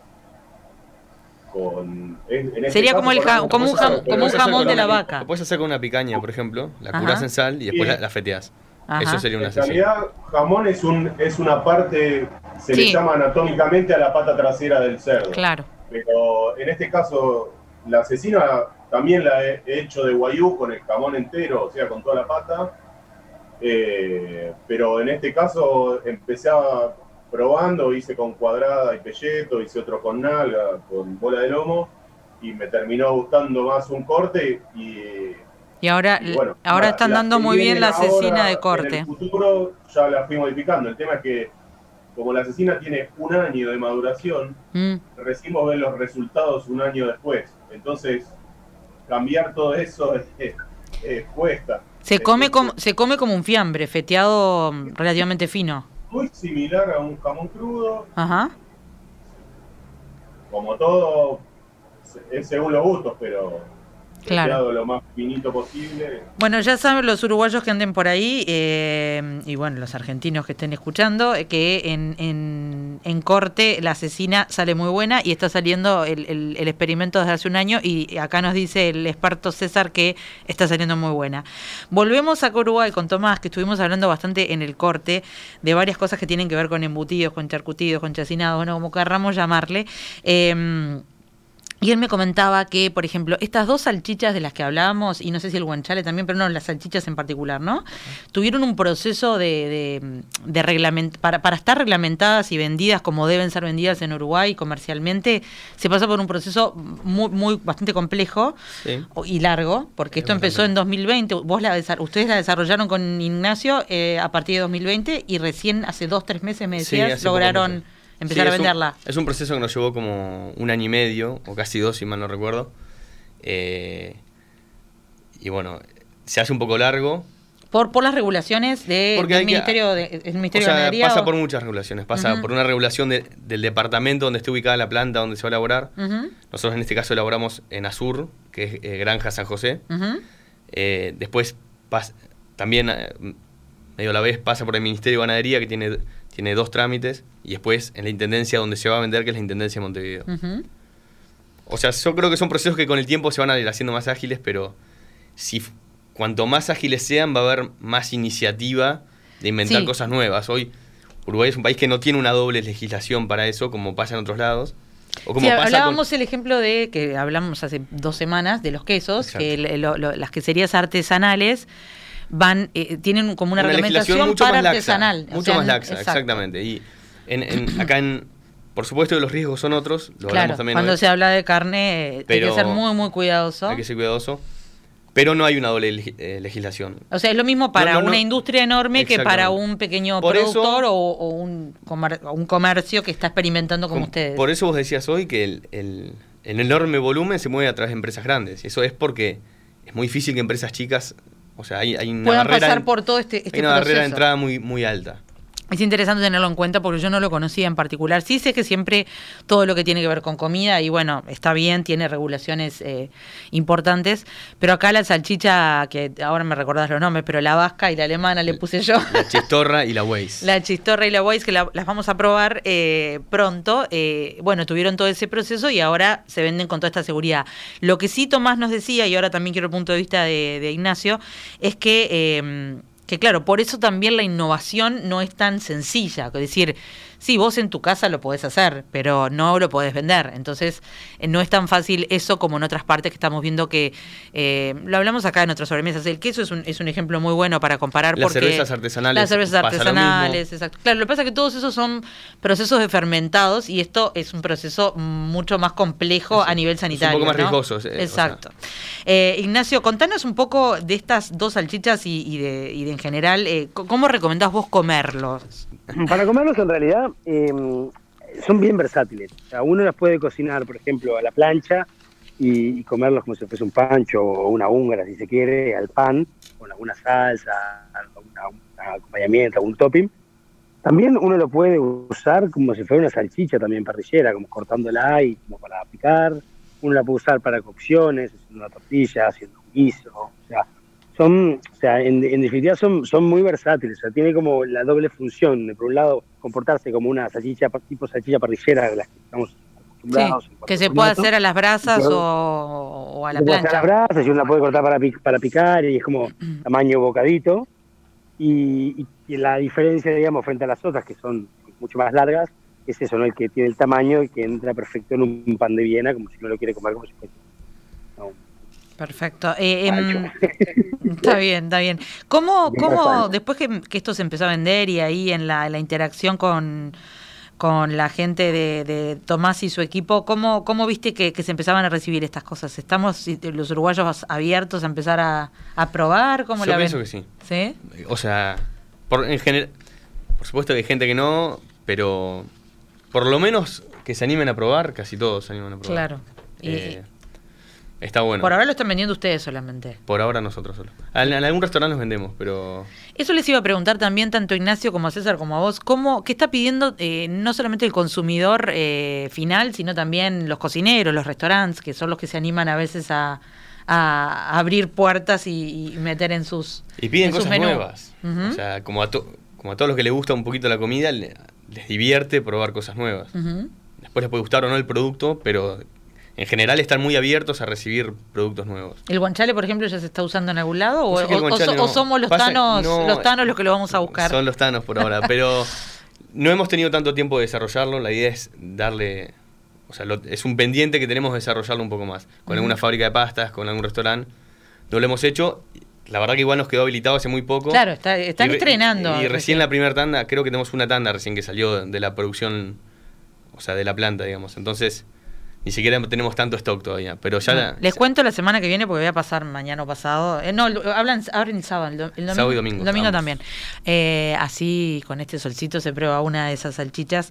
sería como un jamón de la vaca. Lo puedes hacer con una picaña, por ejemplo, la curás en sal y después la feteás. Ajá. Eso sería una cecina. En realidad, jamón es una parte, le llama anatómicamente a la pata trasera del cerdo. Claro. Pero en este caso, la cecina también la he hecho de guayú con el jamón entero, o sea, con toda la pata. Pero en este caso empecé probando, hice con cuadrada y pelleto, hice otro con nalga, con bola de lomo, y me terminó gustando más un corte. Y ahora están dando muy bien la cecina de corte. En el futuro ya la fui modificando. El tema es que, como la cecina tiene un año de maduración, recién vos ves los resultados un año después. Entonces, cambiar todo eso cuesta. Se come como un fiambre, feteado relativamente fino. Muy similar a un jamón crudo. Ajá. Como todo, es según los gustos, pero... Claro. Lo más finito posible. Bueno, ya saben los uruguayos que anden por ahí, y bueno, los argentinos que estén escuchando, que en corte la cecina sale muy buena, y está saliendo el experimento desde hace un año, y acá nos dice el experto César que está saliendo muy buena. Volvemos a Uruguay con Tomás, que estuvimos hablando bastante en el corte de varias cosas que tienen que ver con embutidos, con charcutidos, con chacinados, bueno, como querramos llamarle. Y él me comentaba que, por ejemplo, estas dos salchichas de las que hablábamos, y no sé si el guanciale también, pero no, las salchichas en particular, ¿no? Tuvieron un proceso para estar reglamentadas y vendidas como deben ser vendidas en Uruguay comercialmente. Se pasó por un proceso bastante complejo, sí, y largo, porque esto empezó en 2020. Ustedes la desarrollaron con Ignacio a partir de 2020, y recién hace 2-3 meses, me decías, lograron... empezar a venderla. Es un proceso que nos llevó como un año y medio, o casi 2, si mal no recuerdo. Y bueno, se hace un poco largo. Por las regulaciones del Ministerio de Ganadería. Pasa por muchas regulaciones. Pasa por una regulación del departamento donde esté ubicada la planta donde se va a elaborar. Nosotros en este caso elaboramos en Azur, que es Granja San José. Después también, medio a la vez, pasa por el Ministerio de Ganadería, que tiene 2 trámites, y después en la intendencia donde se va a vender, que es la Intendencia de Montevideo. O sea, yo creo que son procesos que con el tiempo se van a ir haciendo más ágiles, pero cuanto más ágiles sean, va a haber más iniciativa de inventar cosas nuevas. Hoy Uruguay es un país que no tiene una doble legislación para eso, como pasa en otros lados. O como hablábamos el ejemplo de, que hablamos hace 2 semanas, de los quesos. Exacto. Que las queserías artesanales tienen como una reglamentación para artesanal. Mucho más laxa, exactamente. Y acá por supuesto que los riesgos son otros, lo hablamos también cuando hoy. Se habla de carne hay que ser muy, muy cuidadoso. Hay que ser cuidadoso, pero no hay una doble legislación. O sea, es lo mismo para una industria enorme que para un pequeño productor o un comercio que está experimentando como ustedes. Por eso vos decías hoy que el enorme volumen se mueve a través de empresas grandes. Eso es porque es muy difícil que empresas chicas... O sea, hay una puedan pasar por todo este hay una barrera de entrada muy, muy alta. Es interesante tenerlo en cuenta porque yo no lo conocía en particular. Sí sé que siempre todo lo que tiene que ver con comida, y bueno, está bien, tiene regulaciones importantes, pero acá la salchicha, que ahora me recordás los nombres, pero la vasca y la alemana le puse yo. La chistorra y la Weiss. La chistorra y la Weiss, que las vamos a probar pronto. Bueno, tuvieron todo ese proceso y ahora se venden con toda esta seguridad. Lo que sí Tomás nos decía, y ahora también quiero el punto de vista de Ignacio, es que claro, por eso también la innovación no es tan sencilla. Es decir, sí, vos en tu casa lo podés hacer, pero no lo podés vender. Entonces, no es tan fácil eso como en otras partes que estamos viendo que, lo hablamos acá en otras sobremesas. El queso es un ejemplo muy bueno para comparar. Las porque cervezas artesanales. Las cervezas artesanales, exacto. Claro, lo que pasa es que todos esos son procesos de fermentados y esto es un proceso mucho más complejo a nivel sanitario. Es un poco más riesgoso. Exacto. Ignacio, contanos un poco de estas dos salchichas y de en general, ¿cómo recomendás vos comerlos? Para comerlos en realidad son bien versátiles. O sea, uno las puede cocinar, por ejemplo, a la plancha y comerlos como si fuese un pancho o una húngara, si se quiere, al pan, con alguna salsa, un acompañamiento, algún topping. También uno lo puede usar como si fuera una salchicha también parrillera, como cortándola y como para picar. Uno la puede usar para cocciones, haciendo una tortilla, haciendo un guiso. O sea, en definitiva son muy versátiles. O sea, tiene como la doble función de, por un lado, comportarse como una salchicha tipo salchicha parrilla de las que estamos acostumbrados. Sí, que se puede hacer a las brasas o a la plancha. A las brasas y uno la puede cortar para picar y es como tamaño bocadito. Y la diferencia, digamos, frente a las otras, que son mucho más largas, es eso, ¿no? El que tiene el tamaño y que entra perfecto en un pan de Viena, como si uno lo quiere comer como si fuese. Perfecto. Está bien. ¿Cómo después que esto se empezó a vender y ahí en la interacción con la gente de Tomás y su equipo, ¿cómo viste que se empezaban a recibir estas cosas? ¿Estamos los uruguayos abiertos a empezar a probar? ¿Cómo la ven? Yo pienso que sí. ¿Sí? O sea, en general, por supuesto que hay gente que no, pero por lo menos que se animen a probar, casi todos se animan a probar. Claro. Está bueno. Por ahora lo están vendiendo ustedes solamente. Por ahora nosotros solo. En algún restaurante los vendemos, pero... Eso les iba a preguntar también tanto a Ignacio como a César como a vos. ¿Qué está pidiendo no solamente el consumidor final, sino también los cocineros, los restaurantes, que son los que se animan a veces a abrir puertas y meter en sus Y piden en sus cosas menús? nuevas. Uh-huh. O sea, como a todos los que les gusta un poquito la comida, les divierte probar cosas nuevas. Uh-huh. Después les puede gustar o no el producto, pero... En general están muy abiertos a recibir productos nuevos. ¿El guanciale, por ejemplo, ya se está usando en algún lado? ¿O, O sea que el guanciale no. o somos los tanos los que lo vamos a buscar? Son los tanos por ahora, pero no hemos tenido tanto tiempo de desarrollarlo. La idea es darle... O sea, es un pendiente que tenemos de desarrollarlo un poco más. Con alguna fábrica de pastas, con algún restaurante. No lo hemos hecho. La verdad que igual nos quedó habilitado hace muy poco. Claro, están estrenando. Y recién la primera tanda, creo que tenemos una tanda recién que salió de la producción, o sea, de la planta, digamos. Entonces... Ni siquiera tenemos tanto stock todavía, pero ya... Les cuento la semana que viene porque voy a pasar mañana o pasado. Abren el sábado, el domingo. Sábado y domingo. El domingo también. Así, con este solcito se prueba una de esas salchichas.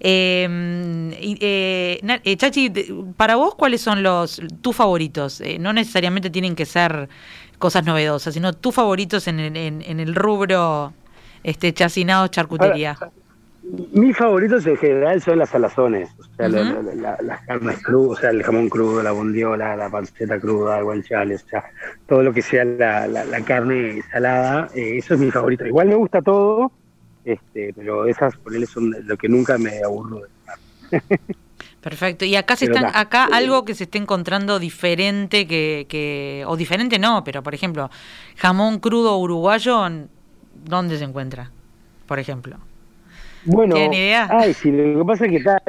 Chachi, para vos, ¿cuáles son tus favoritos? No necesariamente tienen que ser cosas novedosas, sino tus favoritos en el rubro chacinados, charcutería. Mis favoritos en general son las salazones, o sea, las carnes crudas, o sea, el jamón crudo, la bondiola, la panceta cruda, el guanciale, o sea, todo lo que sea la carne salada, eso es mi favorito. Igual me gusta todo, pero esas por él son lo que nunca me aburro de estar. Perfecto. Y acá algo que se esté encontrando diferente o diferente no, pero por ejemplo, jamón crudo uruguayo, ¿dónde se encuentra? Por ejemplo. Bueno, ¿tienen idea? Sí, lo que pasa es que está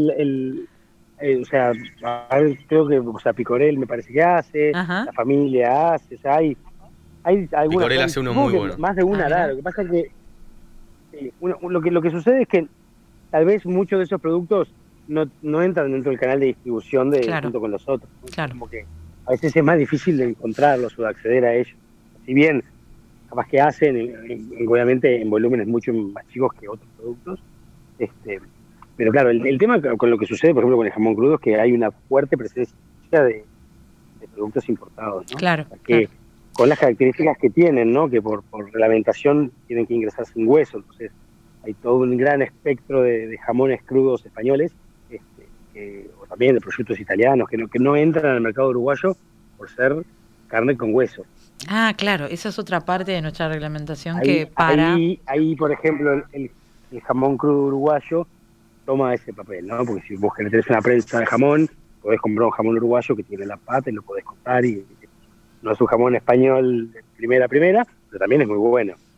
o sea, creo que, o sea, Picorel me parece que hace, Ajá. La Familia hace, o sea, hay algunas. Picorel hace uno muy bueno. Más de una, lo que pasa es que lo que sucede es que tal vez muchos de esos productos no entran dentro del canal de distribución junto con los otros, ¿no? Claro. Como que a veces es más difícil de encontrarlos o de acceder a ellos. Si bien capaz que hacen, obviamente en volúmenes mucho más chicos que otros productos. Pero claro, el tema con lo que sucede, por ejemplo, con el jamón crudo es que hay una fuerte presencia de productos importados, ¿no? Claro. O sea, que con las características que tienen, ¿no? Que por reglamentación tienen que ingresar sin hueso. Entonces, hay todo un gran espectro de jamones crudos españoles, o también de prosciutos italianos, que no entran al mercado uruguayo por ser carne con hueso. Ah, claro, esa es otra parte de nuestra reglamentación Ahí, por ejemplo, el jamón crudo uruguayo toma ese papel, ¿no? Porque si vos tenés una prensa de jamón, podés comprar un jamón uruguayo que tiene la pata y lo podés cortar y no es un jamón español de primera, pero también es muy bueno.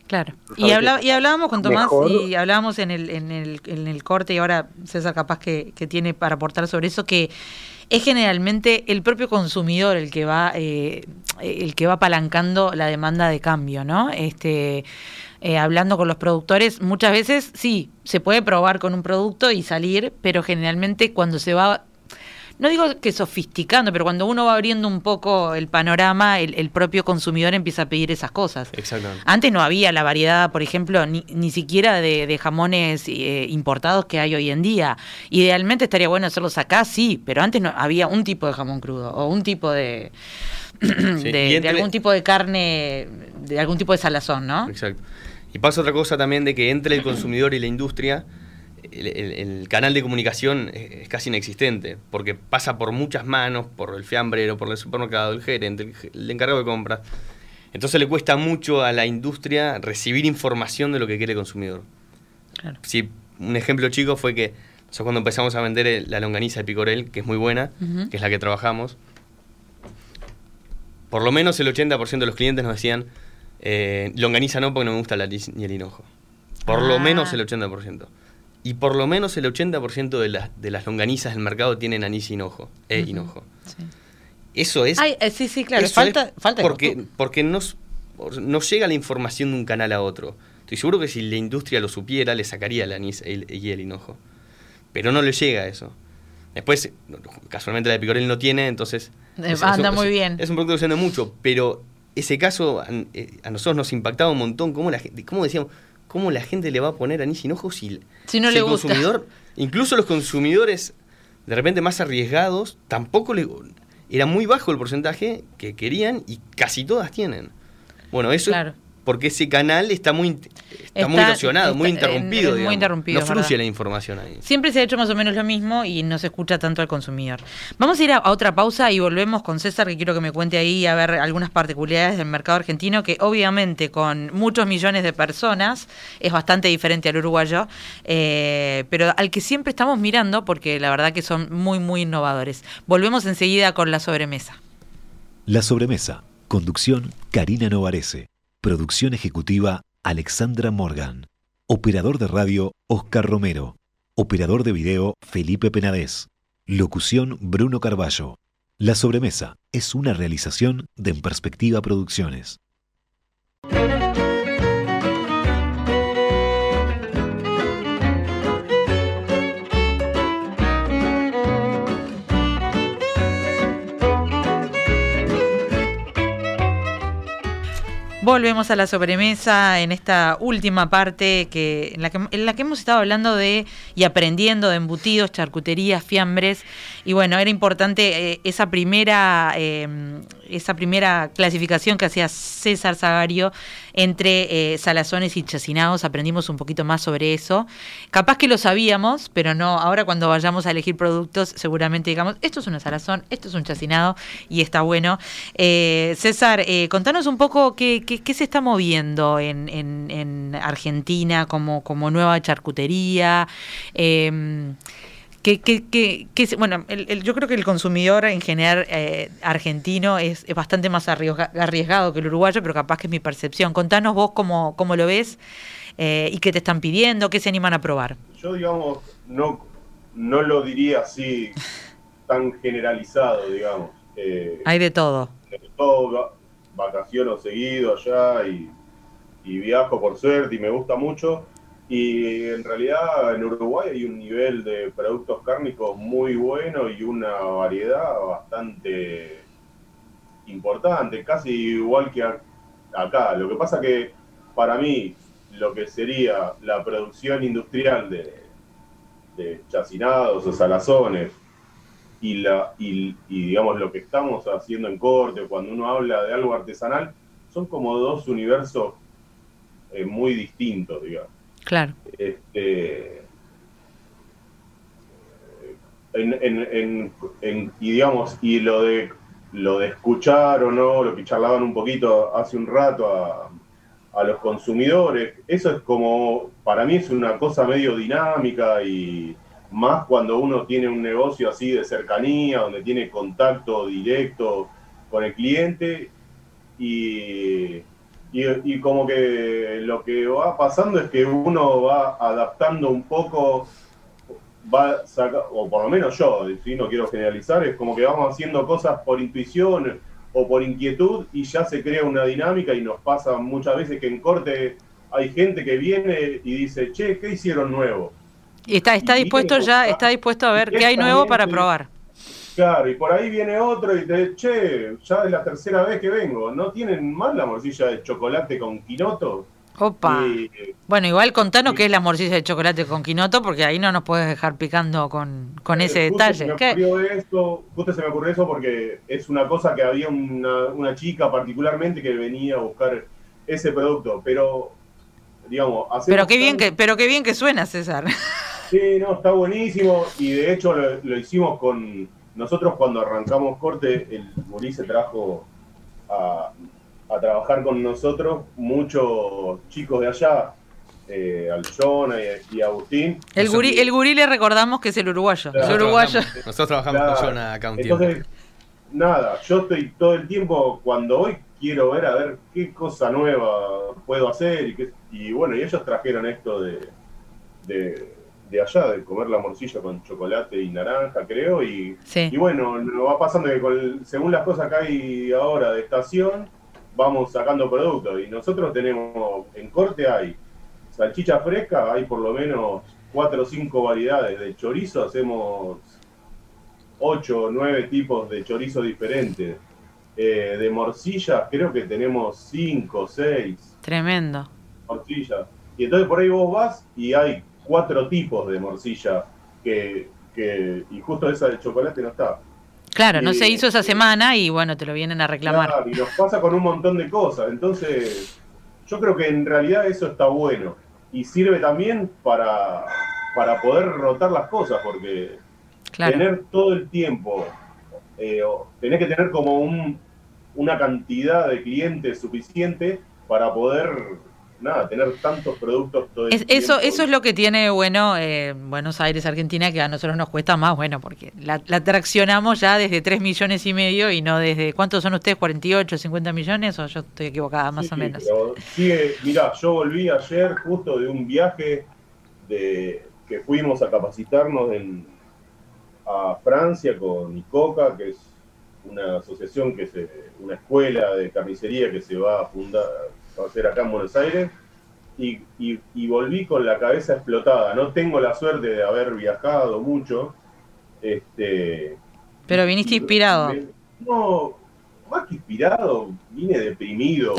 Claro. Y hablábamos con Tomás y hablábamos en el corte, y ahora César capaz que tiene para aportar sobre eso, que es generalmente el propio consumidor el que va apalancando la demanda de cambio, ¿no? Hablando con los productores, muchas veces sí, se puede probar con un producto y salir, pero generalmente cuando se va, no digo que sofisticando, pero cuando uno va abriendo un poco el panorama, el propio consumidor empieza a pedir esas cosas. Exactamente. Antes no había la variedad, por ejemplo, ni siquiera de jamones importados que hay hoy en día. Idealmente estaría bueno hacerlos acá, sí, pero antes no había un tipo de jamón crudo o un tipo de algún tipo de carne, de algún tipo de salazón, ¿no? Exacto. Y pasa otra cosa también, de que entre el consumidor y la industria, el canal de comunicación es casi inexistente, porque pasa por muchas manos, por el fiambrero, por el supermercado, el gerente, el encargado de compras. Entonces le cuesta mucho a la industria recibir información de lo que quiere el consumidor. Claro. Sí, un ejemplo chico fue que nosotros cuando empezamos a vender la longaniza de Picorel, que es muy buena, que es la que trabajamos, por lo menos el 80% de los clientes nos decían, longaniza no, porque no me gusta el anís ni el hinojo. Por lo menos el 80%. Y por lo menos el 80% de las longanizas del mercado tienen anís y hinojo. Hinojo. Sí. Eso es... sí, claro. Falta porque no llega la información de un canal a otro. Estoy seguro que si la industria lo supiera, le sacaría el anís y el hinojo. Pero no le llega eso. Después, casualmente la de Picorel no tiene, entonces... anda muy bien. Es un producto que se vende mucho, pero ese caso a nosotros nos impactaba un montón. Cómo decíamos... ¿Cómo la gente le va a poner anís y hinojo si no le gusta? Consumidor, incluso los consumidores de repente más arriesgados, tampoco era muy bajo el porcentaje que querían y casi todas tienen. Bueno, eso claro. Es porque ese canal está muy erosionado, muy interrumpido. Muy interrumpido, no fluye la información ahí. Siempre se ha hecho más o menos lo mismo y no se escucha tanto al consumidor. Vamos a ir a otra pausa y volvemos con César, que quiero que me cuente ahí a ver algunas particularidades del mercado argentino, que obviamente con muchos millones de personas es bastante diferente al uruguayo, pero al que siempre estamos mirando porque la verdad que son muy, muy innovadores. Volvemos enseguida con La Sobremesa. La Sobremesa. Conducción, Karina Novarese. Producción ejecutiva, Alexandra Morgan. Operador de radio, Oscar Romero. Operador de video, Felipe Penadez. Locución, Bruno Carballo. La Sobremesa es una realización de En Perspectiva Producciones. Volvemos a La Sobremesa en esta última parte en la que hemos estado hablando de y aprendiendo de embutidos, charcuterías, fiambres, y bueno, era importante esa primera clasificación que hacía César Sagario entre salazones y chacinados. Aprendimos un poquito más sobre eso. Capaz que lo sabíamos, pero no. Ahora cuando vayamos a elegir productos, seguramente digamos, esto es una salazón, esto es un chacinado, y está bueno. César, contanos un poco qué se está moviendo en Argentina como nueva charcutería. Bueno, yo creo que el consumidor en general argentino es bastante más arriesgado que el uruguayo, pero capaz que es mi percepción. Contanos vos cómo lo ves y qué te están pidiendo, qué se animan a probar. Yo, digamos, no lo diría así tan generalizado, digamos. Hay de todo. De todo, vacaciono seguido allá y viajo por suerte y me gusta mucho. Y en realidad en Uruguay hay un nivel de productos cárnicos muy bueno y una variedad bastante importante, casi igual que acá. Lo que pasa que para mí lo que sería la producción industrial de chacinados o salazones y digamos lo que estamos haciendo en corte, cuando uno habla de algo artesanal, son como dos universos muy distintos, digamos. Claro. Y digamos, y lo de escuchar o no, lo que charlaban un poquito hace un rato a los consumidores, eso es como, para mí es una cosa medio dinámica, y más cuando uno tiene un negocio así de cercanía, donde tiene contacto directo con el cliente, y Y como que lo que va pasando es que uno va adaptando un poco, o por lo menos yo, ¿sí? No quiero generalizar, es como que vamos haciendo cosas por intuición o por inquietud y ya se crea una dinámica y nos pasa muchas veces que en corte hay gente que viene y dice, che, ¿qué hicieron nuevo? Y está dispuesto a ver qué hay nuevo para probar. Claro, y por ahí viene otro y te dice, che, ya es la tercera vez que vengo, ¿no tienen más la morcilla de chocolate con quinoto? Opa. Bueno, igual contanos qué es la morcilla de chocolate con quinoto, porque ahí no nos puedes dejar picando con ese detalle. Justo se me ocurrió eso porque es una cosa que había una chica particularmente que venía a buscar ese producto, pero digamos... Pero qué bien que suena, César. Sí, no, está buenísimo y de hecho lo hicimos con... Nosotros cuando arrancamos corte, el gurí se trajo a trabajar con nosotros muchos chicos de allá, al Jonah y a Agustín. El gurí le recordamos que es el uruguayo. Claro, el uruguayo. Nosotros trabajamos con Jonah acá un tiempo. Entonces, nada, yo estoy todo el tiempo, cuando voy, quiero ver a ver qué cosa nueva puedo hacer. Y bueno, y ellos trajeron esto de allá, de comer la morcilla con chocolate y naranja, creo, y bueno, nos va pasando que según las cosas que hay ahora de estación, vamos sacando productos, y nosotros tenemos, en corte hay salchicha fresca, hay por lo menos 4 o 5 variedades, de chorizo hacemos 8 o 9 tipos de chorizo diferentes, de morcilla creo que tenemos 5 o 6. Tremendo. Morcilla. Y entonces por ahí vos vas y hay 4 tipos de morcilla y justo esa de chocolate no está. Claro, no se hizo esa semana y bueno, te lo vienen a reclamar. Claro, y nos pasa con un montón de cosas. Entonces, yo creo que en realidad eso está bueno. Y sirve también para poder rotar las cosas, porque tener todo el tiempo, tenés que tener como una cantidad de clientes suficiente para poder... tener tantos productos todo el tiempo. Eso es lo que tiene bueno Buenos Aires, Argentina, que a nosotros nos cuesta más, bueno, porque la traccionamos ya desde 3,5 millones y no desde... ¿Cuántos son ustedes? ¿48, 50 millones? ¿O yo estoy equivocada, más o menos? Mirá, yo volví ayer justo de un viaje que fuimos a capacitarnos a Francia con ICOCA, que es una asociación, una escuela de carnicería que se va a fundar... va a ser acá en Buenos Aires, y volví con la cabeza explotada. No tengo la suerte de haber viajado mucho. Pero viniste inspirado. No, más que inspirado, vine deprimido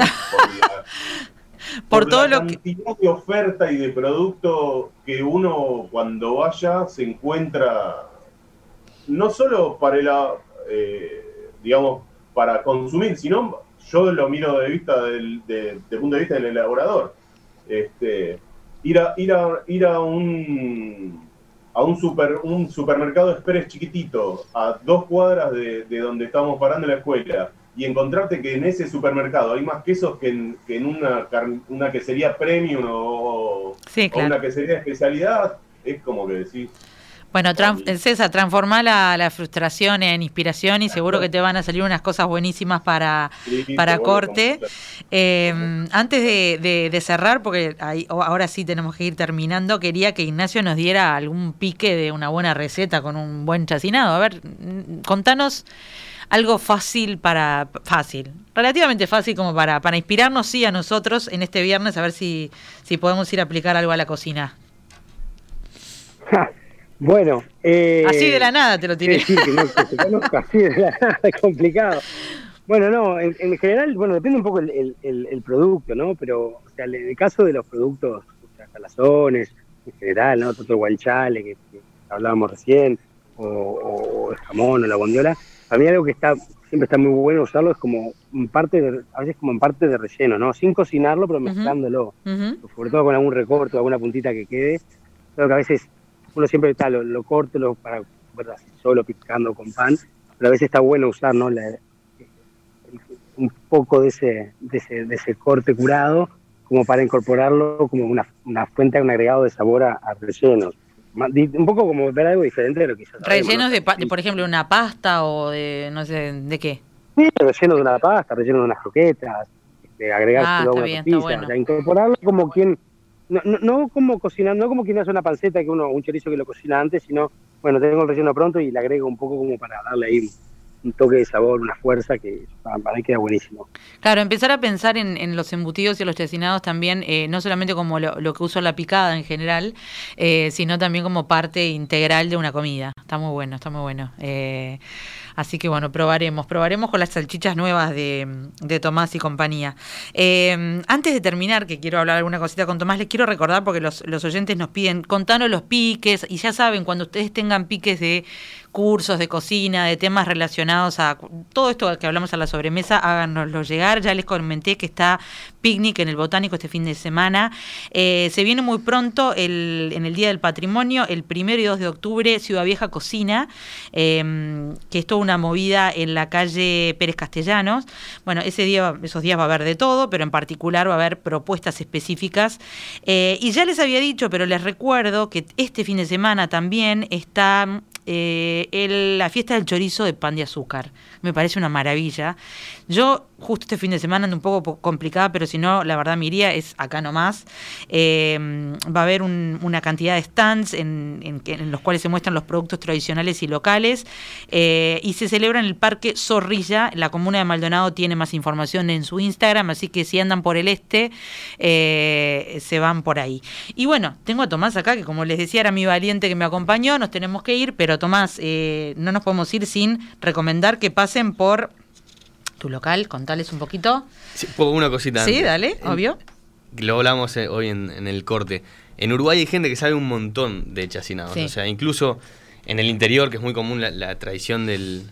por todo la lo cantidad de oferta y de producto que uno cuando vaya se encuentra, no solo para digamos, para consumir, sino... Yo lo miro de punto de vista del elaborador. Ir a un supermercado express chiquitito a 2 cuadras de donde estamos parando la escuela y encontrarte que en ese supermercado hay más quesos que en una quesería premium o una quesería de especialidad, es como que decís... Bueno, César, transformá la frustración en inspiración y seguro que te van a salir unas cosas buenísimas para corte. Antes de cerrar, porque ahora sí tenemos que ir terminando, quería que Ignacio nos diera algún pique de una buena receta con un buen chacinado. A ver, contanos algo relativamente fácil como para inspirarnos, sí, a nosotros en este viernes, a ver si podemos ir a aplicar algo a la cocina. Bueno, así de la nada te lo tiré. Sí, que no se conozca así de la nada, es complicado. Bueno, no, en general, bueno, depende un poco el producto, ¿no? Pero, o sea, en el caso de los productos, o sea, calazones, en general, ¿no? Todo el guanciale que hablábamos recién, o el jamón o la bondiola, a mí algo que siempre está muy bueno usarlo es como a veces como en parte de relleno, ¿no? Sin cocinarlo, pero mezclándolo. Sobre todo con algún recorte, alguna puntita que quede. Creo que a veces uno siempre lo corta para comer así solo, picando con pan, pero a veces está bueno usar, ¿no? Un poco de ese corte curado como para incorporarlo como una fuente, un agregado de sabor a rellenos. Un poco como ver algo diferente de lo que ya sabemos. ¿Rellenos de por ejemplo, una pasta o de, no sé, de qué? Sí, rellenos de una pasta, rellenos de unas croquetas, de agregárselo a una tortilla, bueno. de incorporarlo como quien, no como cocinando, no como quien hace una panceta, que un chorizo que lo cocina antes, sino, bueno, tengo el relleno pronto y le agrego un poco como para darle ahí un toque de sabor, una fuerza que para mí queda buenísimo. Claro, empezar a pensar en los embutidos y los chacinados también, no solamente como lo que uso la picada en general, sino también como parte integral de una comida. Está muy bueno, está muy bueno. Así que bueno, probaremos con las salchichas nuevas de Tomás y compañía. Antes de terminar, que quiero hablar alguna cosita con Tomás, les quiero recordar, porque los oyentes nos piden, contanos los piques, y ya saben, cuando ustedes tengan piques de cursos de cocina, de temas relacionados a todo esto que hablamos a la sobremesa, háganoslo llegar. Ya les comenté que está picnic en el Botánico este fin de semana. Se viene muy pronto en el Día del Patrimonio, el 1 y 2 de octubre, Ciudad Vieja Cocina, que es toda una movida en la calle Pérez Castellanos. Bueno, esos días va a haber de todo, pero en particular va a haber propuestas específicas. Y ya les había dicho, pero les recuerdo que este fin de semana también está la fiesta del chorizo de pan de azúcar. Me parece una maravilla. Yo justo este fin de semana ando un poco complicada, pero si no, la verdad me iría, es acá nomás. Va a haber una cantidad de stands en los cuales se muestran los productos tradicionales y locales, y se celebra en el Parque Zorrilla. La comuna de Maldonado tiene más información en su Instagram, así que si andan por el se van por ahí. Y bueno, tengo a Tomás acá, que como les decía era mi valiente que me acompañó. Nos tenemos que ir, pero Tomás, no nos podemos ir sin recomendar que pasen por tu local. Contales un poquito. Sí, una cosita. Sí, antes. dale, obvio. Lo hablamos hoy en el corte. En Uruguay hay gente que sabe un montón de chacinados. Sí. O sea, incluso en el interior, que es muy común la tradición de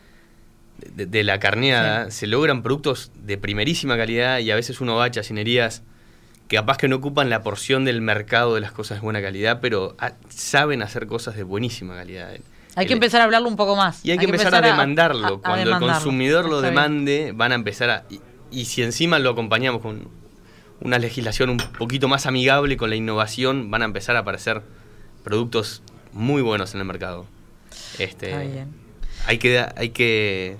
la carneada, sí, se logran productos de primerísima calidad, y a veces uno va a chacinerías que capaz que no ocupan la porción del mercado de las cosas de buena calidad, pero saben hacer cosas de buenísima calidad. Hay que empezar a hablarlo un poco más. Y hay que empezar a demandarlo. Cuando el consumidor lo demande, van a empezar a... Y si encima lo acompañamos con una legislación un poquito más amigable con la innovación, van a empezar a aparecer productos muy buenos en el mercado. Está bien. Hay que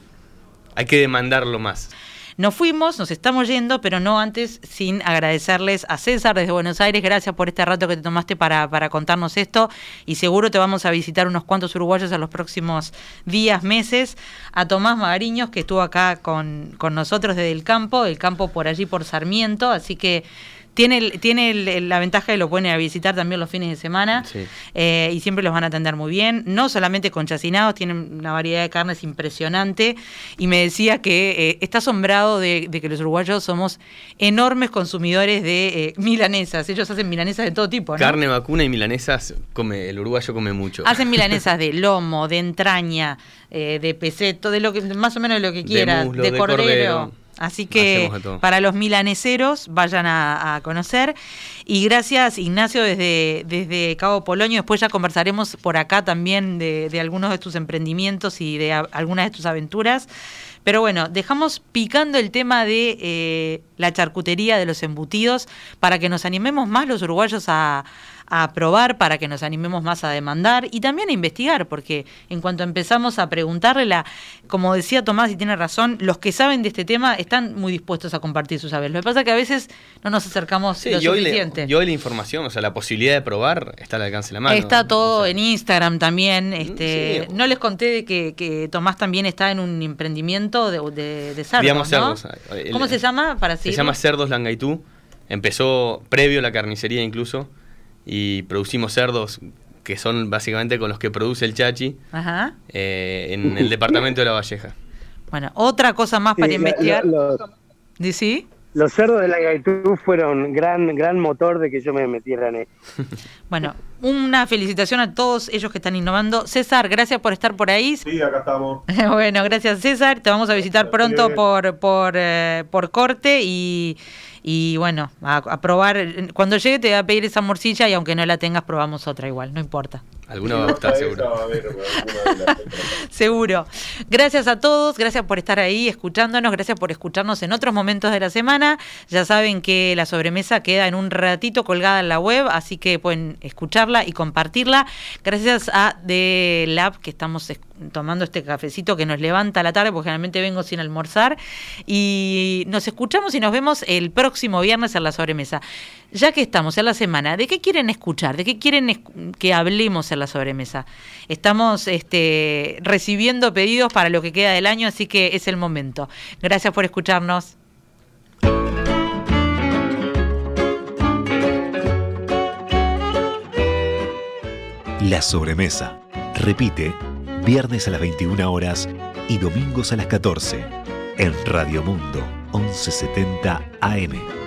demandarlo más. Nos estamos yendo, pero no antes sin agradecerles a César desde Buenos Aires. Gracias por este rato que te tomaste para contarnos esto, y seguro te vamos a visitar unos cuantos uruguayos en los próximos días, meses. A Tomás Magariños, que estuvo acá con nosotros desde el campo por allí por Sarmiento, así que tiene la ventaja de lo pueden ir a visitar también los fines de semana, sí, y siempre los van a atender muy bien, no solamente con chacinados, tienen una variedad de carnes impresionante, y me decía que está asombrado de que los uruguayos somos enormes consumidores de milanesas. Ellos hacen milanesas de todo tipo, ¿no? Carne vacuna y milanesas, el uruguayo come mucho. Hacen milanesas de lomo, de entraña, de peseto, de lo que más o menos de lo que quieras, de cordero. Así que para los milaneseros vayan a conocer. Y gracias, Ignacio, desde Cabo Polonio. Después ya conversaremos por acá también de algunos de tus emprendimientos y de algunas de tus aventuras. Pero bueno, dejamos picando el tema de la charcutería, de los embutidos, para que nos animemos más los uruguayos a probar, para que nos animemos más a demandar y también a investigar, porque en cuanto empezamos a preguntarle, como decía Tomás, y tiene razón, los que saben de este tema están muy dispuestos a compartir sus saberes. Lo que pasa es que a veces no nos acercamos lo suficiente. Y hoy la información, o sea, la posibilidad de probar está al alcance de la mano. Está todo en Instagram también. Sí. No les conté de que Tomás también está en un emprendimiento de cerdos, ¿no? Cerdos. ¿Cómo se llama? Se llama Cerdos Langaitú. Empezó previo a la carnicería incluso, y producimos cerdos que son básicamente con los que produce el chachi. Ajá. En el departamento de La Valleja. Bueno, otra cosa más para investigar. ¿Sí? Los cerdos de Langaitú fueron gran motor de que yo me metiera en esto. Bueno, una felicitación a todos ellos que están innovando. César, gracias por estar por ahí. Sí, acá estamos. Bueno, gracias, César. Te vamos a visitar pronto por corte y bueno, a probar. Cuando llegue te voy a pedir esa morcilla, y aunque no la tengas, probamos otra igual, no importa. Alguna va a gustar, seguro. Seguro. Gracias a todos, gracias por estar ahí escuchándonos, gracias por escucharnos en otros momentos de la semana. Ya saben que la sobremesa queda en un ratito colgada en la web, así que pueden escucharla y compartirla. Gracias a The Lab, que estamos tomando este cafecito que nos levanta a la tarde, porque generalmente vengo sin almorzar. Y nos escuchamos y nos vemos el próximo viernes en la sobremesa. Ya que estamos en la semana, ¿de qué quieren escuchar? ¿De qué quieren que hablemos en la sobremesa? Estamos recibiendo pedidos para lo que queda del año, así que es el momento. Gracias por escucharnos. La sobremesa. Repite, viernes a las 21 horas y domingos a las 14 en Radio Mundo 1170 AM.